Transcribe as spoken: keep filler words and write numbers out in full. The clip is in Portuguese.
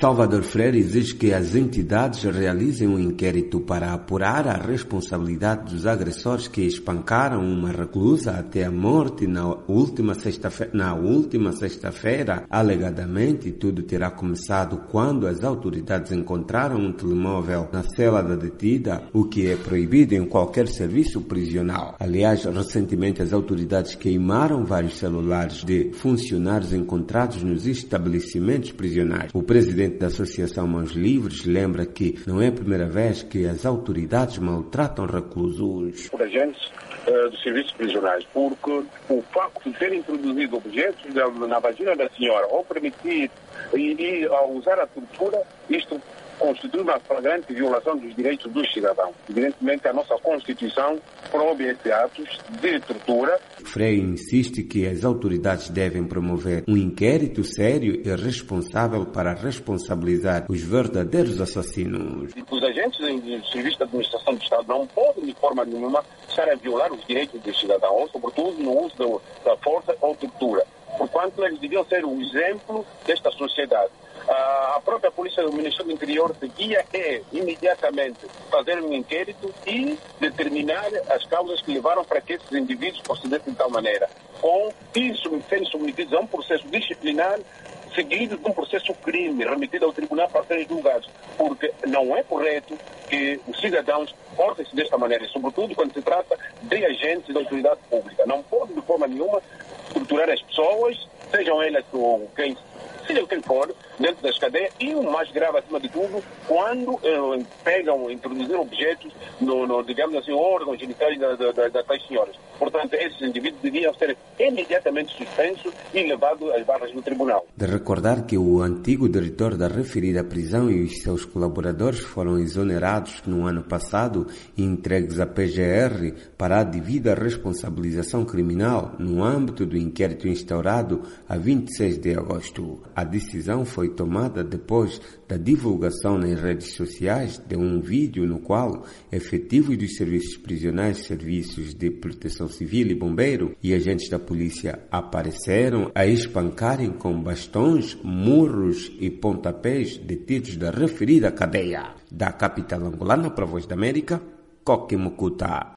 Salvador Freire exige que as entidades realizem um inquérito para apurar a responsabilidade dos agressores que espancaram uma reclusa até a morte na última sexta-feira. Na última sexta-feira, alegadamente, tudo terá começado quando as autoridades encontraram um telemóvel na cela da detida, o que é proibido em qualquer serviço prisional. Aliás, recentemente as autoridades queimaram vários celulares de funcionários encontrados nos estabelecimentos prisionais. O presidente da Associação Mãos Livres lembra que não é a primeira vez que as autoridades maltratam reclusos. Por agentes uh, dos serviços prisionais, porque o facto de ter introduzido objetos da, na vagina da senhora ou permitir e, e ao usar a tortura, isto constitui uma flagrante violação dos direitos dos cidadãos. Evidentemente, a nossa Constituição proíbe esses atos de tortura. Freire insiste que as autoridades devem promover um inquérito sério e responsável para responsabilizar os verdadeiros assassinos. Os agentes do Serviço de Administração do Estado não podem, de forma nenhuma, estar a violar os direitos dos cidadãos, sobretudo no uso da, da força ou tortura. Porquanto, eles deviam ser o exemplo desta sociedade. A própria Polícia do Ministério do Interior devia é, imediatamente, fazer um inquérito e determinar as causas que levaram para que esses indivíduos procedessem de tal maneira, com isso serem submetidos a um processo disciplinar seguido de um processo crime remetido ao tribunal para serem julgados, porque não é correto que os cidadãos portem-se desta maneira, sobretudo quando se trata de agentes da autoridade pública. Não pode, de forma nenhuma, torturar as pessoas, sejam elas ou quem seja quem for, dentro das cadeias, e o mais grave, acima de tudo, quando eh, pegam, introduzir objetos no, no, digamos assim, órgãos genitais da, da, da, das senhoras. Portanto, esses indivíduos deviam ser imediatamente suspensos e levados às barras do tribunal. De recordar que o antigo diretor da referida prisão e os seus colaboradores foram exonerados no ano passado e entregues à P G R para a devida responsabilização criminal no âmbito do inquérito instaurado a vinte e seis de agosto. A decisão foi tomada depois da divulgação nas redes sociais de um vídeo no qual efetivos dos serviços prisionais, serviços de proteção civil e bombeiro e agentes da polícia apareceram a espancarem com bastões, murros e pontapés detidos da referida cadeia. Da capital angolana para a Voz da América, Coque Mucuta.